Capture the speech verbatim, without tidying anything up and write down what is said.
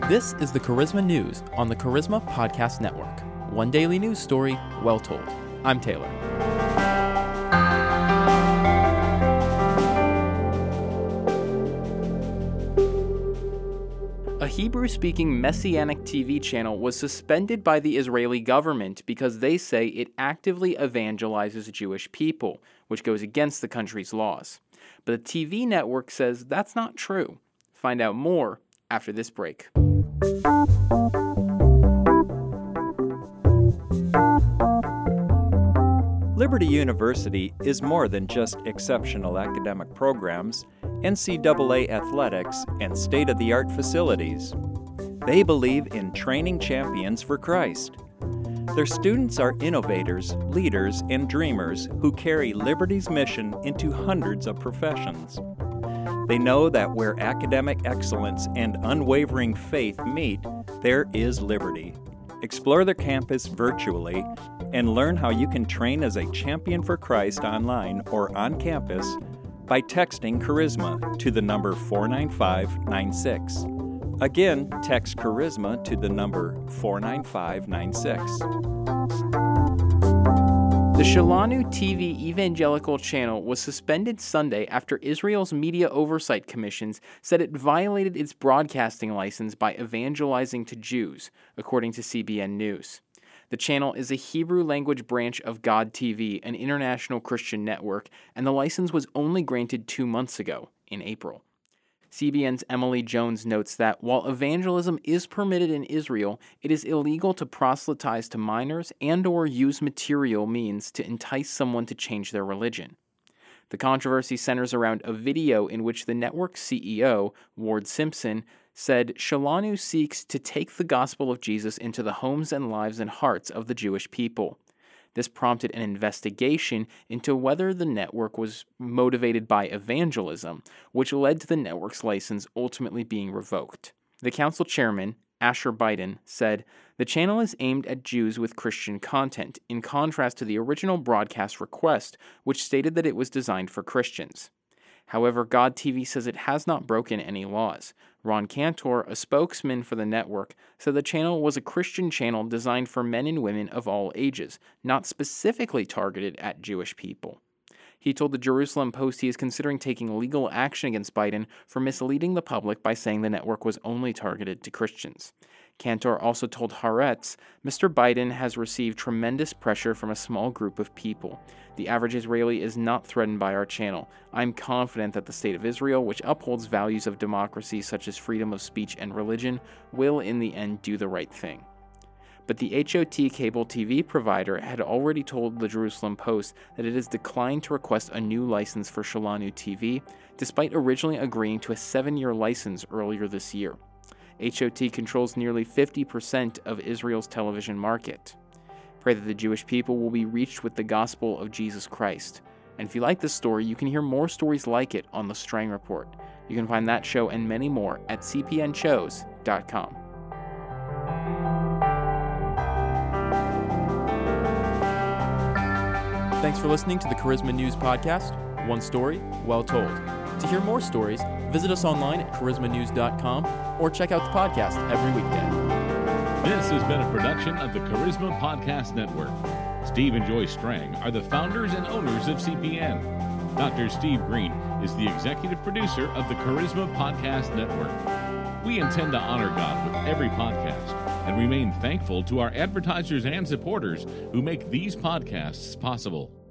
This is the Charisma News on the Charisma Podcast Network. One daily news story, well told. I'm Taylor. A Hebrew-speaking Messianic T V channel was suspended by the Israeli government because they say it actively evangelizes Jewish people, which goes against the country's laws. But the T V network says that's not true. Find out more after this break. Liberty University is more than just exceptional academic programs, N C double A athletics, and state-of-the-art facilities. They believe in training champions for Christ. Their students are innovators, leaders, and dreamers who carry Liberty's mission into hundreds of professions. They know that where academic excellence and unwavering faith meet, there is liberty. Explore their campus virtually and learn how you can train as a champion for Christ online or on campus by texting Charisma to the number four nine five nine six. Again, text Charisma to the number four nine five nine six. The Shalanu T V evangelical channel was suspended Sunday after Israel's Media Oversight Commissions said it violated its broadcasting license by evangelizing to Jews, according to C B N News. The channel is a Hebrew-language branch of God T V, an international Christian network, and the license was only granted two months ago, in April. C B N's Emily Jones notes that while evangelism is permitted in Israel, it is illegal to proselytize to minors and or use material means to entice someone to change their religion. The controversy centers around a video in which the network's C E O, Ward Simpson, said Shalanu seeks to take the gospel of Jesus into the homes and lives and hearts of the Jewish people. This prompted an investigation into whether the network was motivated by evangelism, which led to the network's license ultimately being revoked. The council chairman, Asher Biden, said, "The channel is aimed at Jews with Christian content, in contrast to the original broadcast request, which stated that it was designed for Christians." However, God T V says it has not broken any laws. Ron Cantor, a spokesman for the network, said the channel was a Christian channel designed for men and women of all ages, not specifically targeted at Jewish people. He told the Jerusalem Post he is considering taking legal action against Biden for misleading the public by saying the network was only targeted to Christians. Cantor also told Haaretz, "Mister Biden has received tremendous pressure from a small group of people. The average Israeli is not threatened by our channel. I'm confident that the state of Israel, which upholds values of democracy such as freedom of speech and religion, will in the end do the right thing." But the H O T cable T V provider had already told the Jerusalem Post that it has declined to request a new license for Shalanu T V, despite originally agreeing to a seven-year license earlier this year. H O T controls nearly fifty percent of Israel's television market. Pray that the Jewish people will be reached with the gospel of Jesus Christ. And if you like this story, you can hear more stories like it on The Strang Report. You can find that show and many more at c p n shows dot com. Thanks for listening to the Charisma News Podcast. One story, well told. To hear more stories, visit us online at charisma news dot com or check out the podcast every weekday. This has been a production of the Charisma Podcast Network. Steve and Joy Strang are the founders and owners of C P N. Doctor Steve Green is the executive producer of the Charisma Podcast Network. We intend to honor God with every podcast and remain thankful to our advertisers and supporters who make these podcasts possible.